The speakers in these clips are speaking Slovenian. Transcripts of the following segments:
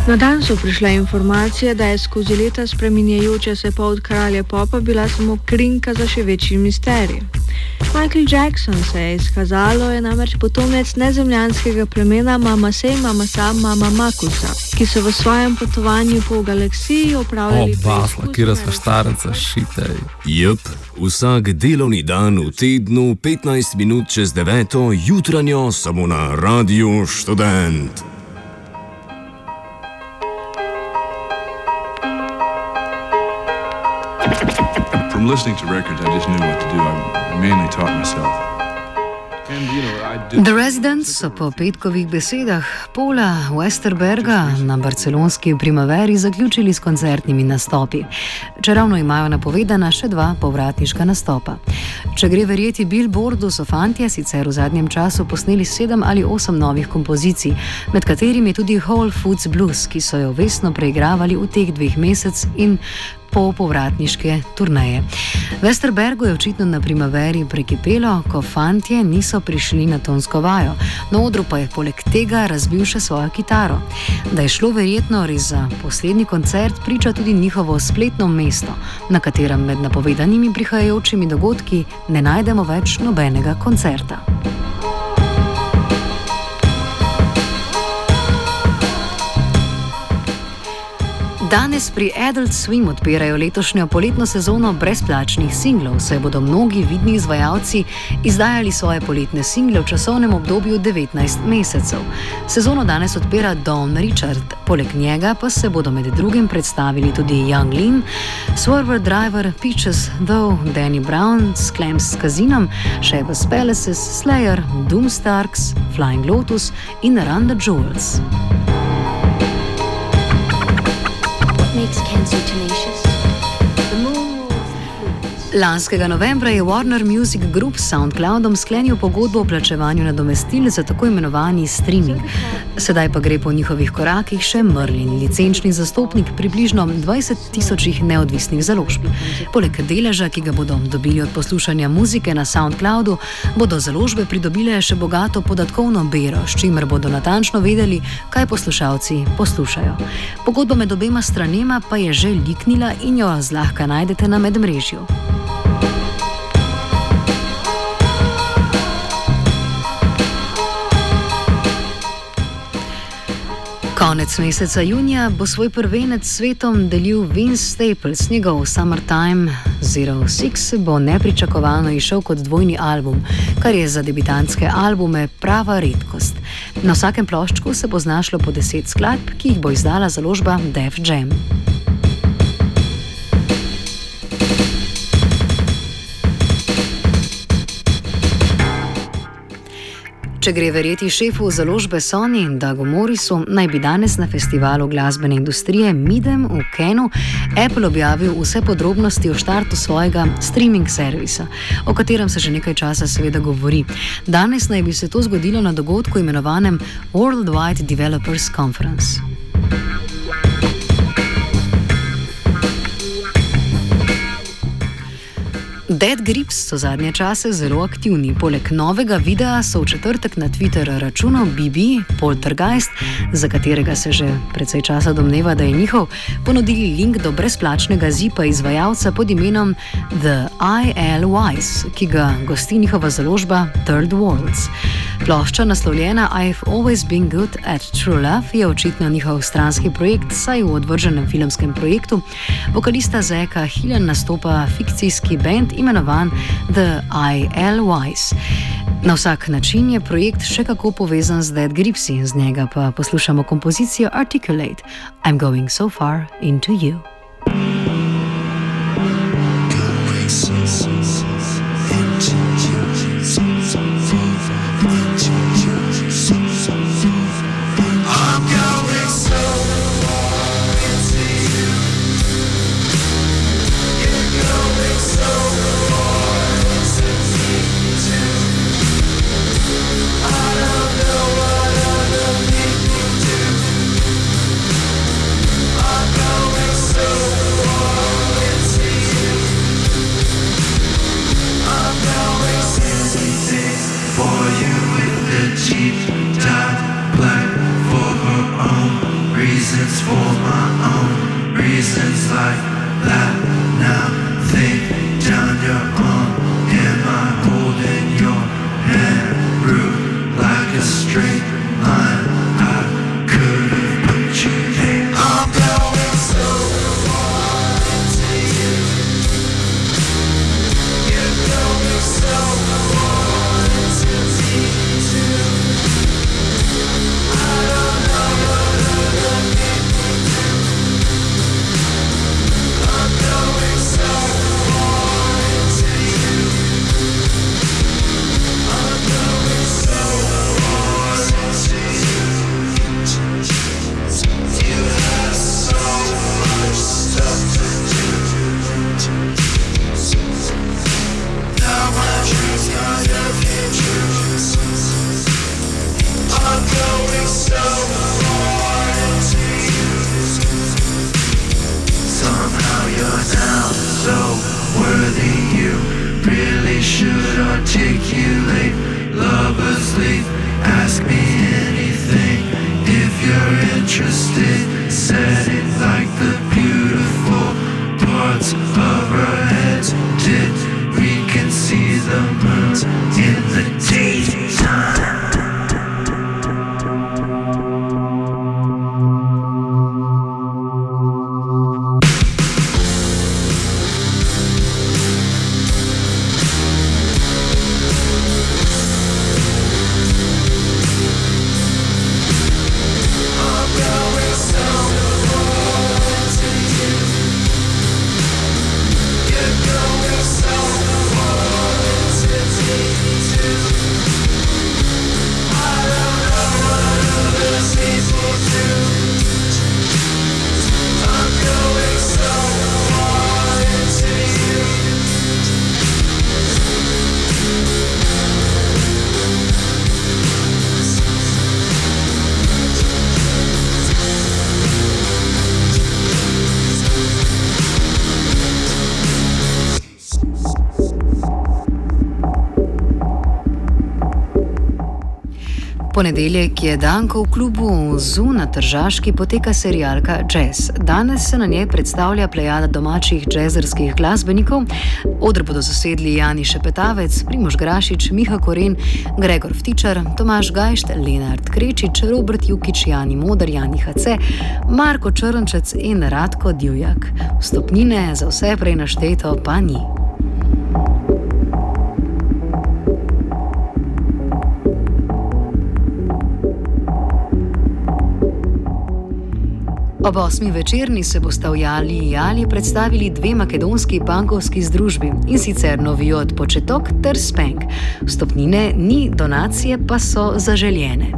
Na dan so prišle informacije, da je skozi leta spreminjajoča se pot kralja popa bila samo krinka za še večji misterij. Michael Jackson, se je izkazalo, je namreč potomec nezemljanskega plemena Mamasej Mamasa Mama Makusa, ki so v svojem potovanju po galaksiji opravljali basla, kjer so štarenca šitej. Vsak delovni dan v tednu 15 minut čez 9. jutranjo samo na Radiu Študent. From listening to records, I just knew what to do. I mainly taught myself. The Residents so po petkovih besedah Paula Westerberga na barcelonski Primaveri zaključili s koncertnimi nastopi. Čeravno imajo napovedana še 2 povratniška nastopa. Če gre verjeti Billboardu, so fantje sicer v zadnjem času posneli 7 ali 8 novih kompozicij, med katerimi je tudi Whole Foods Blues, ki so jo vestno preigravali v teh 2 mesecih in po povratniške turneje. Westerbergu je očitno na Primaveri prekipelo, ko fantje niso prišli na tonsko vajo. Na odru pa je poleg tega razbil še svojo kitaro. Da je šlo verjetno res za poslednji koncert, priča tudi njihovo spletno mesto, na katerem med napovedanimi prihajajočimi dogodki ne najdemo več nobenega koncerta. Danes pri Adult Swim odpirajo letošnjo poletno sezono brezplačnih singlov, saj bodo mnogi vidni izvajalci izdajali svoje poletne single v časovnem obdobju 19 mesecev. Sezono danes odpira Dawn Richard, poleg njega pa se bodo med drugim predstavili tudi Young Lean, Swerver Driver, Peaches Though, Danny Brown s Clamps Casinom, Sheba's Palaces, Slayer, Doomstarks, Flying Lotus in Run the Jewels. Lanskega novembra je Warner Music Group s SoundCloudom sklenil pogodbo o plačevanju nadomestil za tako imenovani streaming. Sedaj pa gre po njihovih korakih še Merlin, licenčni zastopnik približno 20,000 neodvisnih založb. Poleg deleža, ki ga bodo dobili od poslušanja muzike na SoundCloudu, bodo založbe pridobile še bogato podatkovno bero, s čimer bodo natančno vedeli, kaj poslušalci poslušajo. Pogodba med obema stranema pa je že liknila in jo zlahka najdete na medmrežju. Konec meseca junija bo svoj prvenec s svetom delil Vince Staples. Njegov Summertime 06 bo nepričakovano izšel kot dvojni album, kar je za debitantske albume prava redkost. Na vsakem ploščku se bo znašlo po 10 skladb, ki jih bo izdala založba Def Jam. Če gre verjeti šefu založbe Sony, Dougu Morrisu, naj bi danes na festivalu glasbene industrije Midem v Kenu Apple objavil vse podrobnosti o štartu svojega streaming servisa, o katerem se že nekaj časa seveda govori. Danes naj bi se to zgodilo na dogodku imenovanem Worldwide Developers Conference. Dead Grips so zadnje čase zelo aktivni. Poleg novega videa so v četrtek na Twitter računu BB Poltergeist, za katerega se že precej časa domneva, da je njihov, ponudili link do brezplačnega zipa izvajalca pod imenom The ILYs, ki ga gosti njihova založba Third Worlds. Plošča, naslovljena I've always been good at true love, je očitno njihov stranski projekt, saj v odvrženem filmskem projektu vokalista Zacka Hillen nastopa fikcijski band imenovan The ILYs. Na vsak način je projekt še kako povezan z Dead Gripsy, z njega pa poslušamo kompozicijo Articulate, I'm going so far into you. things for my own reasons like that. Now think down your arm. Am I holding your hand? Root like a straight line. I could have put you there. I'm going so far into you. You're going so far into me too. I don't know what other people do. I'm going so far into you. I'm going so far into you. You have so much stuff to do. Now my dreams gotta be true. I'm going so far into you. Somehow you're now so worthy. You really should articulate. Lovers leave, ask me anything if you're interested. Said it like the beautiful parts of our heads did. We can see the moons in the daytime. Ponedeljek je dan, ko v klubu ZU na Tržaški poteka serialka Jazz. Danes se na njej predstavlja plejada domačih džezerskih glasbenikov. Oder bodo zasedli Jani Šepetavec, Primož Grašič, Miha Koren, Gregor Vtičar, Tomaž Gajšt, Lenart Krečič, Robert Jukič, Jani Moder, Jani HC, Marko Črnčec in Radko Divjak. Vstopnine za vse prej našteto pa ni. Ob 8. večerni se bosta v Jali predstavili dve makedonski punkovski združbi, in sicer Noviot Početok ter Spank. Vstopnine ni, donacije pa so zaželjene.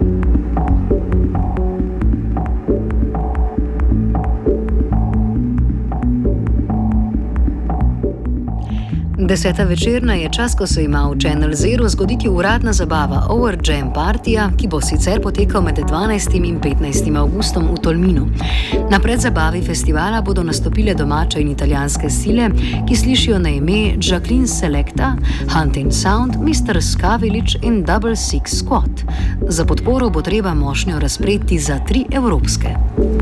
Deseta večerna je čas, ko se ima v Channel Zero zgoditi uradna zabava Over Jam Partija, ki bo sicer potekal med 12. in 15. avgustom v Tolminu. Na predzabavi festivala bodo nastopile domače in italijanske sile, ki slišijo na ime Jacqueline Selecta, Hunting Sound, Mr. Skavilič in Double Six Squad. Za podporo bo treba mošnjo razpreti za 3 evropske.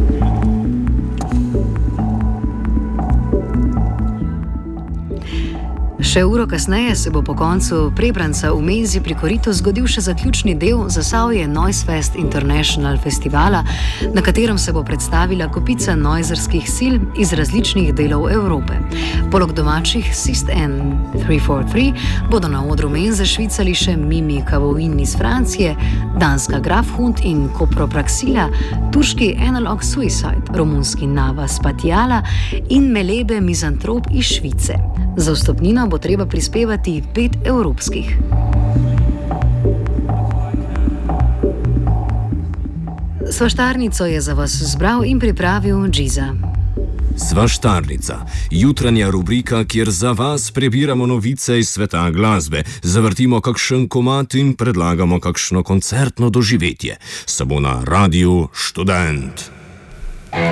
Še uro kasneje se bo po koncu Prebranca v Mezi pri Koritu zgodil še zaključni del Zasavje Noise Fest International festivala, na katerem se bo predstavila kopica noizerskih sil iz različnih delov Evrope. Poleg domačih Sist N 343 bodo na odru Menze švicali še Mimi Kavoin iz Francije, danska Grafhund in Kopropraxila, turški Analog Suicide, romunski Nava Spatiala in Melebe Mizantrop iz Švice. Za vstopnino bo treba prispevati 5 evropskih. Svaštarnico je za vas zbral in pripravil Džiza. Svaštarnica, jutranja rubrika, kjer za vas prebiramo novice iz sveta glasbe, zavrtimo kakšen komad in predlagamo kakšno koncertno doživetje. Samo na Radiu Študent.